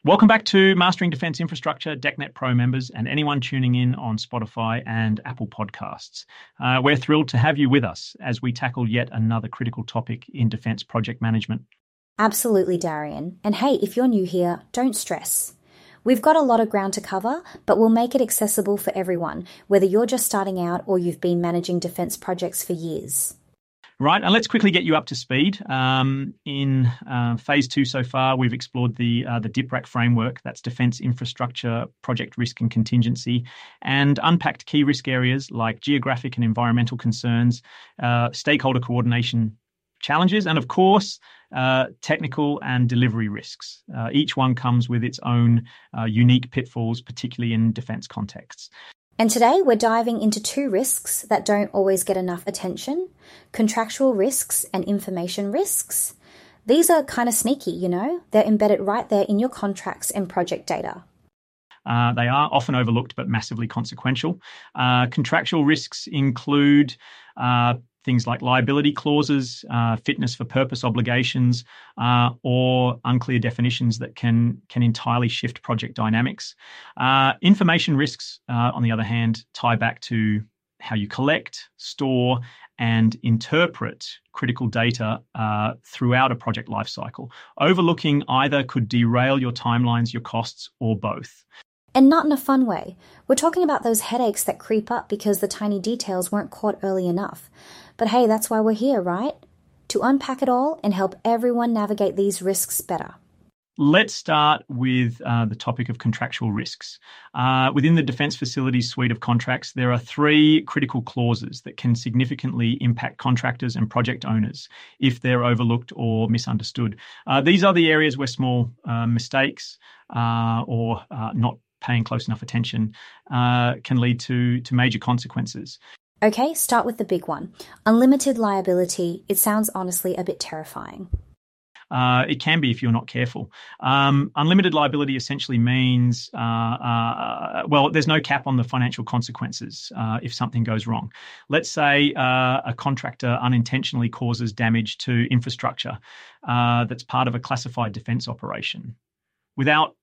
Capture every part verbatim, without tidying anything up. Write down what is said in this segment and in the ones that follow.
Welcome back to Mastering Defence Infrastructure, DECnet Pro members, and anyone tuning in on Spotify and Apple Podcasts. Uh, we're thrilled to have you with us as we tackle yet another critical topic in defence project management. Absolutely, Darian. And hey, if you're new here, don't stress. We've got a lot of ground to cover, but we'll make it accessible for everyone, whether you're just starting out or you've been managing defence projects for years. Right, and let's quickly get you up to speed. Um, in uh, phase two so far, we've explored the uh, the DIPRAC framework, that's Defence Infrastructure, Project Risk and Contingency, and unpacked key risk areas like geographic and environmental concerns, uh, stakeholder coordination challenges, and of course, uh, technical and delivery risks. Uh, each one comes with its own uh, unique pitfalls, particularly in defence contexts. And today we're diving into two risks that don't always get enough attention: contractual risks and information risks. These are kind of sneaky, you know? They're embedded right there in your contracts and project data. Uh, they are often overlooked but massively consequential. Uh, contractual risks include uh, things like liability clauses, uh, fitness for purpose obligations, uh, or unclear definitions that can can entirely shift project dynamics. Uh, information risks, uh, on the other hand, tie back to how you collect, store, and interpret critical data uh, throughout a project lifecycle. Overlooking either could derail your timelines, your costs, or both. And not in a fun way. We're talking about those headaches that creep up because the tiny details weren't caught early enough. But hey, that's why we're here, right? To unpack it all and help everyone navigate these risks better. Let's start with uh, the topic of contractual risks. Uh, within the Defence Facilities suite of contracts, there are three critical clauses that can significantly impact contractors and project owners if they're overlooked or misunderstood. Uh, these are the areas where small uh, mistakes uh, or uh, not paying close enough attention uh, can lead to, to major consequences. Okay, start with the big one. Unlimited liability. It sounds honestly a bit terrifying. Uh, it can be if you're not careful. Um, unlimited liability essentially means, uh, uh, well, there's no cap on the financial consequences uh, if something goes wrong. Let's say uh, a contractor unintentionally causes damage to infrastructure uh, that's part of a classified defence operation. Without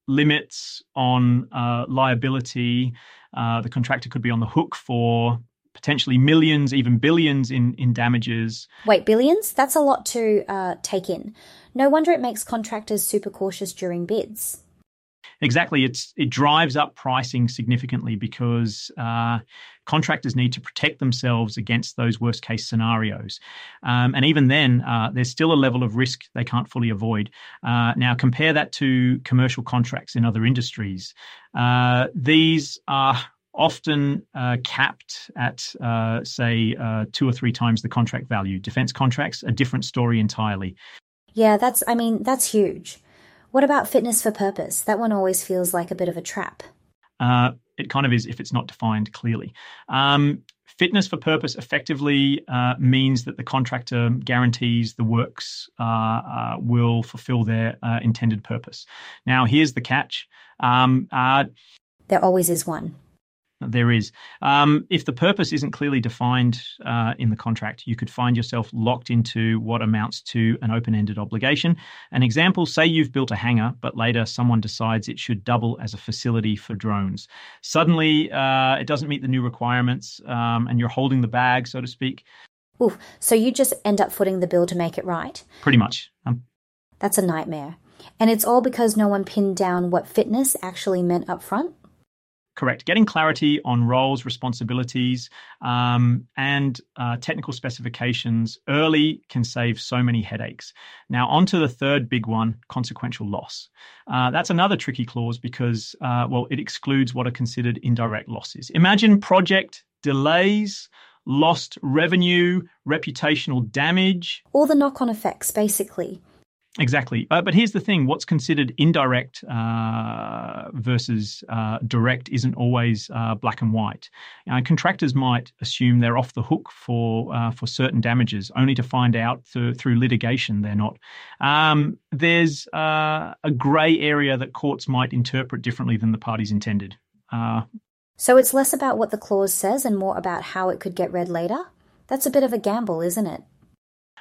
limits on uh, liability, uh, the contractor could be on the hook for potentially millions, even billions in, in damages. Wait, billions? That's a lot to uh, take in. No wonder it makes contractors super cautious during bids. Exactly. It's it drives up pricing significantly because uh, contractors need to protect themselves against those worst case scenarios. Um, and even then, uh, there's still a level of risk they can't fully avoid. Uh, now, compare that to commercial contracts in other industries. Uh, these are often uh, capped at, uh, say, uh, two or three times the contract value. Defence contracts, a different story entirely. Yeah, that's, I mean, that's huge. What about fitness for purpose? That one always feels like a bit of a trap. Uh, it kind of is if it's not defined clearly. Um, fitness for purpose effectively uh, means that the contractor guarantees the works uh, uh, will fulfil their uh, intended purpose. Now, here's the catch. Um, uh, there always is one. There is. Um, if the purpose isn't clearly defined uh, in the contract, you could find yourself locked into what amounts to an open-ended obligation. An example, say you've built a hangar, but later someone decides it should double as a facility for drones. Suddenly, uh, it doesn't meet the new requirements, um, and you're holding the bag, so to speak. Ooh, so you just end up footing the bill to make it right? Pretty much. Um, That's a nightmare. And it's all because no one pinned down what fitness actually meant up front? Correct. Getting clarity on roles, responsibilities, um, and uh, technical specifications early can save so many headaches. Now, on to the third big one, consequential loss. Uh, that's another tricky clause because, uh, well, it excludes what are considered indirect losses. Imagine project delays, lost revenue, reputational damage. All the knock-on effects, basically. Exactly. Uh, but here's the thing. What's considered indirect uh, versus uh, direct isn't always uh, black and white. Uh, contractors might assume they're off the hook for uh, for certain damages, only to find out through, through litigation they're not. Um, there's uh, a grey area that courts might interpret differently than the parties intended. Uh, so it's less about what the clause says and more about how it could get read later? That's a bit of a gamble, isn't it?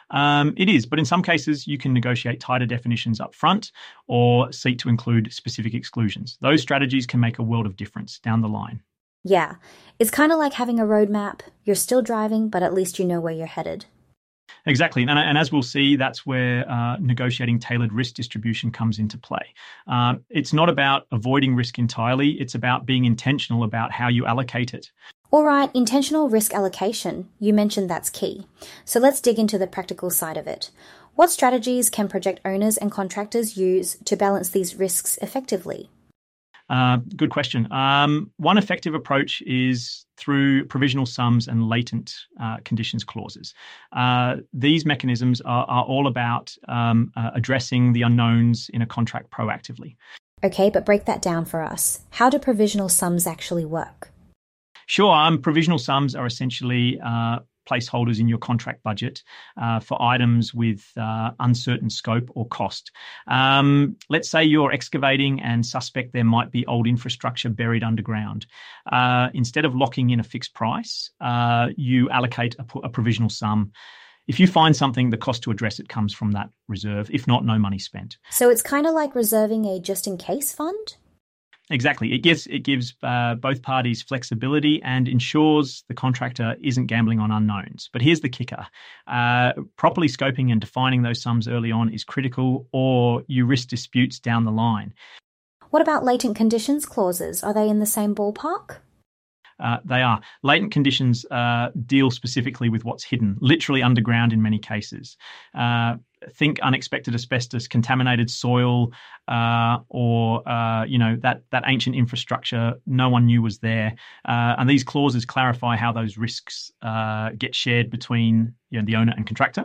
Um, it is, but in some cases, you can negotiate tighter definitions up front or seek to include specific exclusions. Those strategies can make a world of difference down the line. Yeah, it's kind of like having a roadmap. You're still driving, but at least you know where you're headed. Exactly. And, and as we'll see, that's where uh, negotiating tailored risk distribution comes into play. Uh, it's not about avoiding risk entirely. It's about being intentional about how you allocate it. All right, intentional risk allocation. You mentioned that's key. So let's dig into the practical side of it. What strategies can project owners and contractors use to balance these risks effectively? Uh, good question. Um, one effective approach is through provisional sums and latent uh, conditions clauses. Uh, these mechanisms are, are all about um, uh, addressing the unknowns in a contract proactively. Okay, but break that down for us. How do provisional sums actually work? Sure. Um, provisional sums are essentially uh, placeholders in your contract budget uh, for items with uh, uncertain scope or cost. Um, let's say you're excavating and suspect there might be old infrastructure buried underground. Uh, instead of locking in a fixed price, uh, you allocate a, a provisional sum. If you find something, the cost to address it comes from that reserve. If not, no money spent. So it's kind of like reserving a just-in-case fund? Exactly. It gives it gives uh, both parties flexibility and ensures the contractor isn't gambling on unknowns. But here's the kicker. Uh, properly scoping and defining those sums early on is critical, or you risk disputes down the line. What about latent conditions clauses? Are they in the same ballpark? Uh, they are. Latent conditions uh, deal specifically with what's hidden, literally underground in many cases. Uh, think unexpected asbestos, contaminated soil, uh, or uh, you know that that ancient infrastructure no one knew was there. Uh, and these clauses clarify how those risks uh, get shared between you know, the owner and contractor.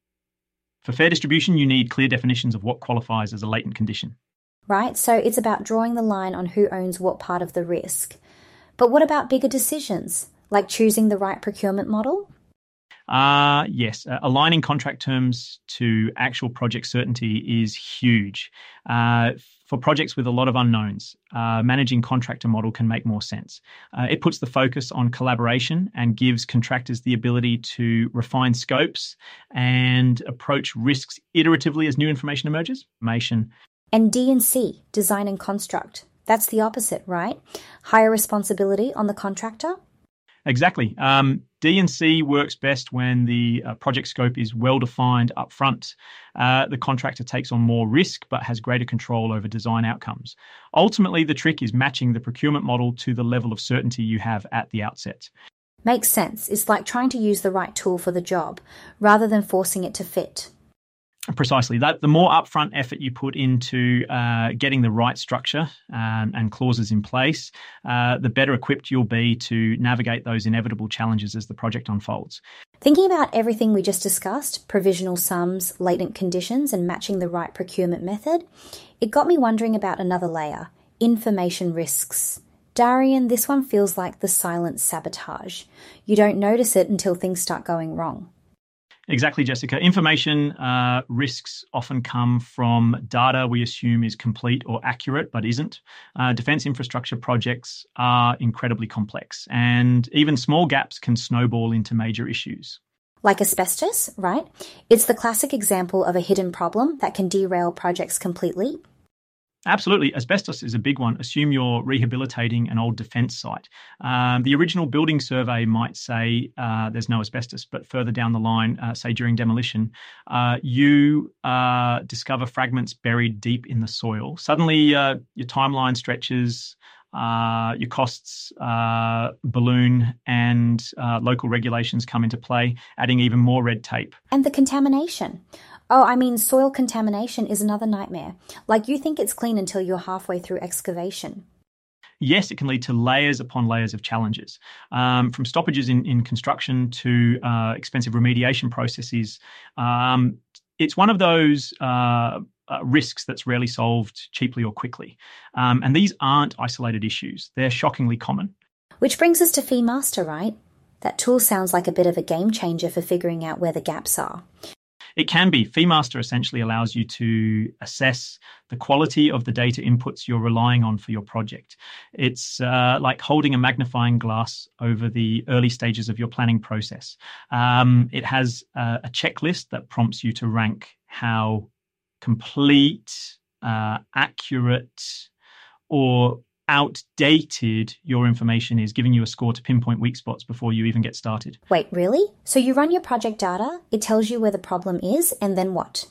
For fair distribution, you need clear definitions of what qualifies as a latent condition. Right. So it's about drawing the line on who owns what part of the risk. But what about bigger decisions, like choosing the right procurement model? Uh, yes, uh, aligning contract terms to actual project certainty is huge. Uh, for projects with a lot of unknowns, uh, managing contractor model can make more sense. Uh, it puts the focus on collaboration and gives contractors the ability to refine scopes and approach risks iteratively as new information emerges. Information. And D and C, design and construct. That's the opposite, right? Higher responsibility on the contractor? Exactly. Um, D and C works best when the uh, project scope is well defined up front. Uh, the contractor takes on more risk but has greater control over design outcomes. Ultimately, the trick is matching the procurement model to the level of certainty you have at the outset. Makes sense. It's like trying to use the right tool for the job rather than forcing it to fit. Precisely. That the more upfront effort you put into uh, getting the right structure um, and clauses in place, uh, the better equipped you'll be to navigate those inevitable challenges as the project unfolds. Thinking about everything we just discussed, provisional sums, latent conditions, and matching the right procurement method, it got me wondering about another layer, information risks. Darian, this one feels like the silent sabotage. You don't notice it until things start going wrong. Exactly, Jessica. Information uh, risks often come from data we assume is complete or accurate, but isn't. Uh, defence infrastructure projects are incredibly complex, and even small gaps can snowball into major issues. Like asbestos, right? It's the classic example of a hidden problem that can derail projects completely. Absolutely. Asbestos is a big one. Assume you're rehabilitating an old defence site. Um, the original building survey might say uh, there's no asbestos, but further down the line, uh, say during demolition, uh, you uh, discover fragments buried deep in the soil. Suddenly, uh, your timeline stretches, uh, your costs uh, balloon, and uh, local regulations come into play, adding even more red tape. And the contamination. Oh, I mean, soil contamination is another nightmare. Like, you think it's clean until you're halfway through excavation. Yes, it can lead to layers upon layers of challenges, um, from stoppages in, in construction to uh, expensive remediation processes. Um, it's one of those uh, uh, risks that's rarely solved cheaply or quickly. Um, and these aren't isolated issues. They're shockingly common. Which brings us to FeeMaster, right? That tool sounds like a bit of a game changer for figuring out where the gaps are. It can be. FeeMaster essentially allows you to assess the quality of the data inputs you're relying on for your project. It's uh, like holding a magnifying glass over the early stages of your planning process. Um, it has uh, a checklist that prompts you to rank how complete, uh, accurate, or outdated your information is, giving you a score to pinpoint weak spots before you even get started. Wait, really? So you run your project data, it tells you where the problem is, and then what?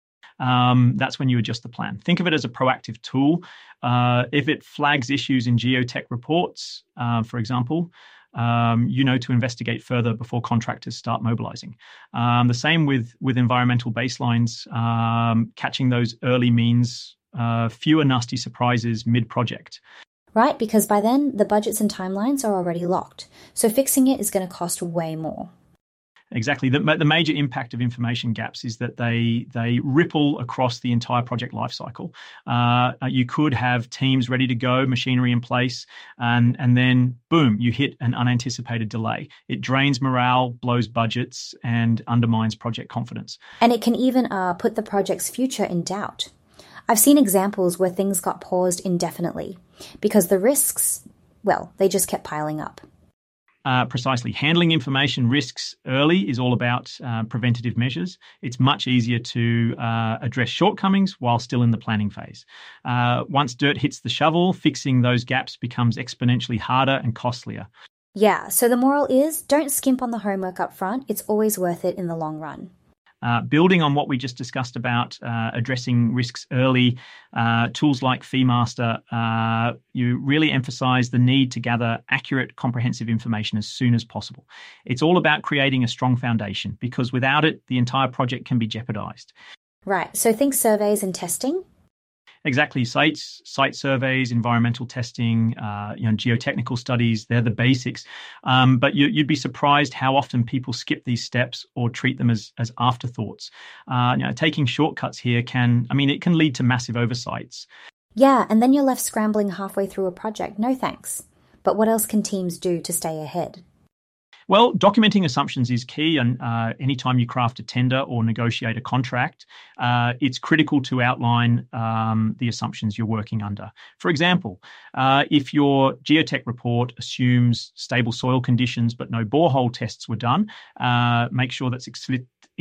Um, that's when you adjust the plan. Think of it as a proactive tool. Uh, if it flags issues in geotech reports, uh, for example, um, you know to investigate further before contractors start mobilizing. Um, the same with, with environmental baselines. Um, catching those early means uh, fewer nasty surprises mid-project. Right, because by then the budgets and timelines are already locked. So fixing it is going to cost way more. Exactly. The, the major impact of information gaps is that they they ripple across the entire project lifecycle. Uh, you could have teams ready to go, machinery in place, and, and then, boom, you hit an unanticipated delay. It drains morale, blows budgets, and undermines project confidence. And it can even uh, put the project's future in doubt. I've seen examples where things got paused indefinitely because the risks, well, they just kept piling up. Uh, precisely. Handling information risks early is all about uh, preventative measures. It's much easier to uh, address shortcomings while still in the planning phase. Uh, once dirt hits the shovel, fixing those gaps becomes exponentially harder and costlier. Yeah, so the moral is don't skimp on the homework up front. It's always worth it in the long run. Uh, building on what we just discussed about uh, addressing risks early, uh, tools like FeeMaster, uh, you really emphasize the need to gather accurate, comprehensive information as soon as possible. It's all about creating a strong foundation because without it, the entire project can be jeopardized. Right, so think surveys and testing. Exactly. Sites, site surveys, environmental testing, uh, you know, geotechnical studies, they're the basics. Um, but you, you'd be surprised how often people skip these steps or treat them as, as afterthoughts. Uh, you know, taking shortcuts here can, I mean, it can lead to massive oversights. Yeah, and then you're left scrambling halfway through a project. No thanks. But what else can teams do to stay ahead? Well, documenting assumptions is key, and uh, anytime you craft a tender or negotiate a contract, uh, it's critical to outline um, the assumptions you're working under. For example, uh, if your geotech report assumes stable soil conditions but no borehole tests were done, uh, make sure that's ex-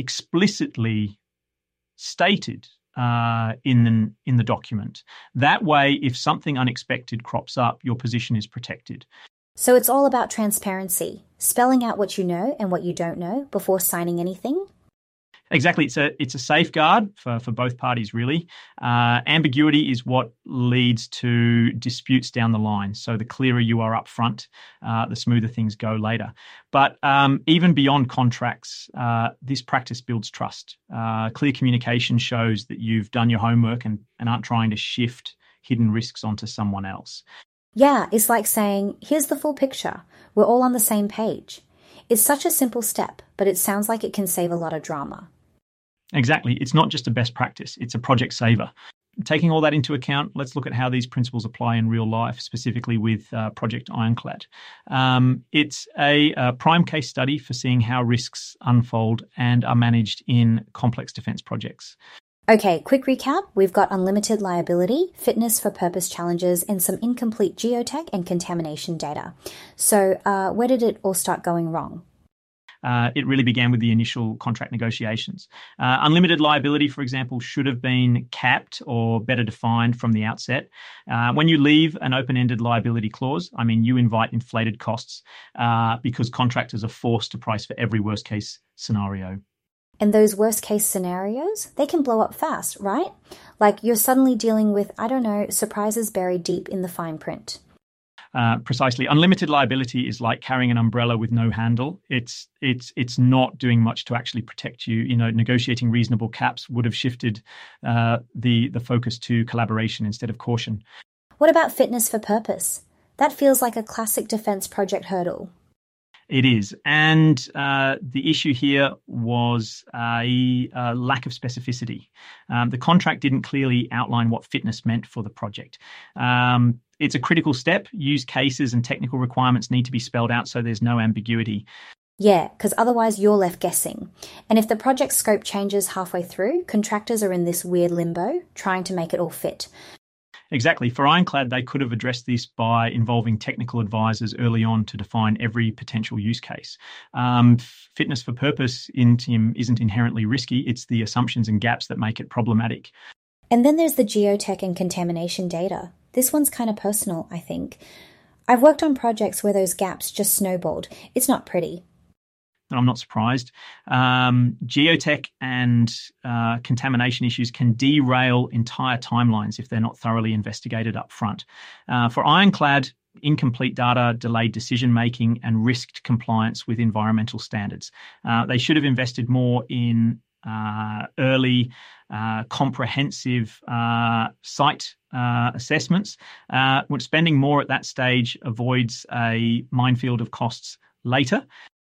explicitly stated uh, in the, in the document. That way, if something unexpected crops up, your position is protected. So it's all about transparency, spelling out what you know and what you don't know before signing anything. Exactly. It's a it's a safeguard for, for both parties, really. Uh, ambiguity is what leads to disputes down the line. So the clearer you are up front, uh, the smoother things go later. But um, even beyond contracts, uh, this practice builds trust. Uh, clear communication shows that you've done your homework and, and aren't trying to shift hidden risks onto someone else. Yeah, it's like saying, here's the full picture. We're all on the same page. It's such a simple step, but it sounds like it can save a lot of drama. Exactly. It's not just a best practice. It's a project saver. Taking all that into account, let's look at how these principles apply in real life, specifically with uh, Project Ironclad. Um, it's a, a prime case study for seeing how risks unfold and are managed in complex defence projects. Okay, quick recap. We've got unlimited liability, fitness for purpose challenges, and some incomplete geotech and contamination data. So uh, where did it all start going wrong? Uh, it really began with the initial contract negotiations. Uh, unlimited liability, for example, should have been capped or better defined from the outset. Uh, when you leave an open-ended liability clause, I mean, you invite inflated costs uh, because contractors are forced to price for every worst-case scenario. And those worst case scenarios, they can blow up fast, right? Like you're suddenly dealing with, I don't know, surprises buried deep in the fine print. Uh, precisely. Unlimited liability is like carrying an umbrella with no handle. It's it's it's not doing much to actually protect you. You know, negotiating reasonable caps would have shifted uh, the the focus to collaboration instead of caution. What about fitness for purpose? That feels like a classic defence project hurdle. It is. And uh, the issue here was a, a lack of specificity. Um, the contract didn't clearly outline what fitness meant for the project. Um, it's a critical step. Use cases and technical requirements need to be spelled out so there's no ambiguity. Yeah, because otherwise you're left guessing. And if the project scope changes halfway through, contractors are in this weird limbo, trying to make it all fit. Exactly. For Ironclad, they could have addressed this by involving technical advisors early on to define every potential use case. Um, fitness for purpose in Tim isn't inherently risky. It's the assumptions and gaps that make it problematic. And then there's the geotech and contamination data. This one's kind of personal, I think. I've worked on projects where those gaps just snowballed. It's not pretty. I'm not surprised. Um, geotech and uh, contamination issues can derail entire timelines if they're not thoroughly investigated up front. Uh, for Ironclad, incomplete data delayed decision-making and risked compliance with environmental standards. Uh, they should have invested more in uh, early, uh, comprehensive uh, site uh, assessments. Uh, spending more at that stage avoids a minefield of costs later.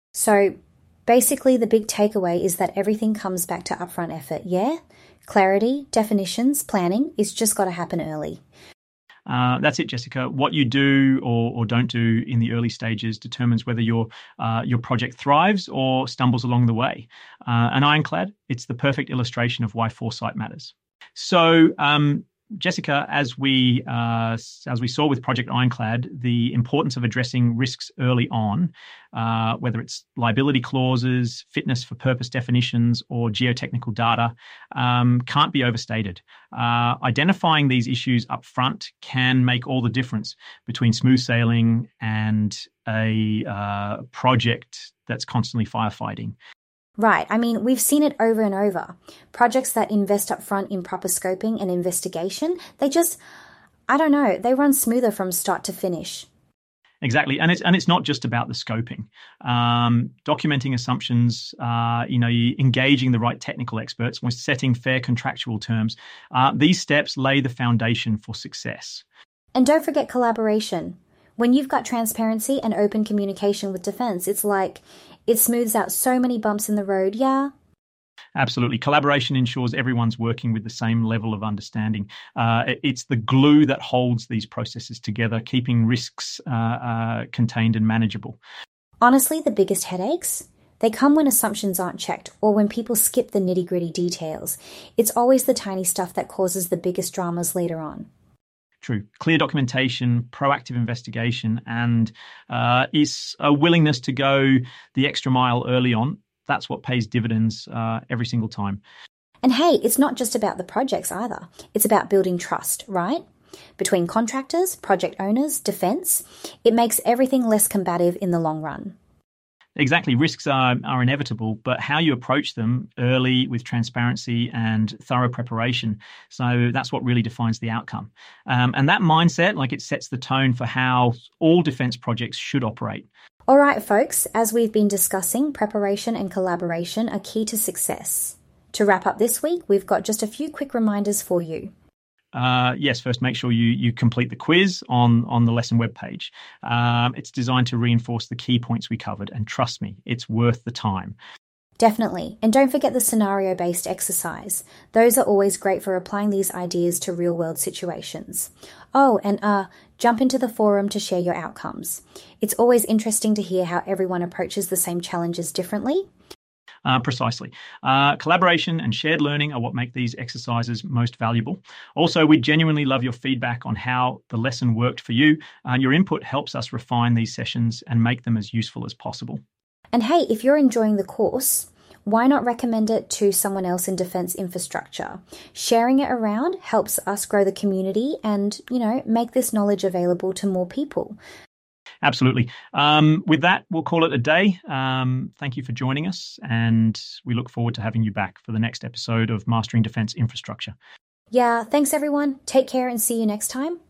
So basically, the big takeaway is that everything comes back to upfront effort, yeah? Clarity, definitions, planning, it's just got to happen early. Uh, that's it, Jessica. What you do or, or don't do in the early stages determines whether your uh, your project thrives or stumbles along the way. Uh, and Ironclad, it's the perfect illustration of why foresight matters. So, um, Jessica, as we uh, as we saw with Project Ironclad, the importance of addressing risks early on, uh, whether it's liability clauses, fitness for purpose definitions, or geotechnical data, um, can't be overstated. Uh, identifying these issues up front can make all the difference between smooth sailing and a uh, project that's constantly firefighting. Right. I mean, we've seen it over and over. Projects that invest up front in proper scoping and investigation, they just, I don't know, they run smoother from start to finish. Exactly. And it's and it's not just about the scoping. Um, documenting assumptions, uh, you know, engaging the right technical experts, we're setting fair contractual terms. Uh, these steps lay the foundation for success. And don't forget collaboration. When you've got transparency and open communication with defense, it's like it smooths out so many bumps in the road, yeah? Absolutely. Collaboration ensures everyone's working with the same level of understanding. Uh, it's the glue that holds these processes together, keeping risks uh, uh, contained and manageable. Honestly, the biggest headaches? They come when assumptions aren't checked or when people skip the nitty-gritty details. It's always the tiny stuff that causes the biggest dramas later on. True. Clear documentation, proactive investigation, and uh, is a willingness to go the extra mile early on. That's what pays dividends uh, every single time. And hey, it's not just about the projects either. It's about building trust, right? Between contractors, project owners, defence. It makes everything less combative in the long run. Exactly. Risks are, are inevitable, but how you approach them early with transparency and thorough preparation. So that's what really defines the outcome. Um, and that mindset, like it sets the tone for how all defence projects should operate. All right, folks, as we've been discussing, preparation and collaboration are key to success. To wrap up this week, we've got just a few quick reminders for you. Uh, yes, first, make sure you you complete the quiz on, on the lesson webpage. Um, it's designed to reinforce the key points we covered, and trust me, it's worth the time. Definitely. And don't forget the scenario-based exercise. Those are always great for applying these ideas to real-world situations. Oh, and uh, jump into the forum to share your outcomes. It's always interesting to hear how everyone approaches the same challenges differently. Uh, precisely. Uh, collaboration and shared learning are what make these exercises most valuable. Also, we genuinely love your feedback on how the lesson worked for you. Uh, your input helps us refine these sessions and make them as useful as possible. And hey, if you're enjoying the course, why not recommend it to someone else in defence infrastructure? Sharing it around helps us grow the community and, you know, make this knowledge available to more people. Absolutely. Um, with that, we'll call it a day. Um, thank you for joining us, and we look forward to having you back for the next episode of Mastering Defence Infrastructure. Yeah, thanks everyone. Take care and see you next time.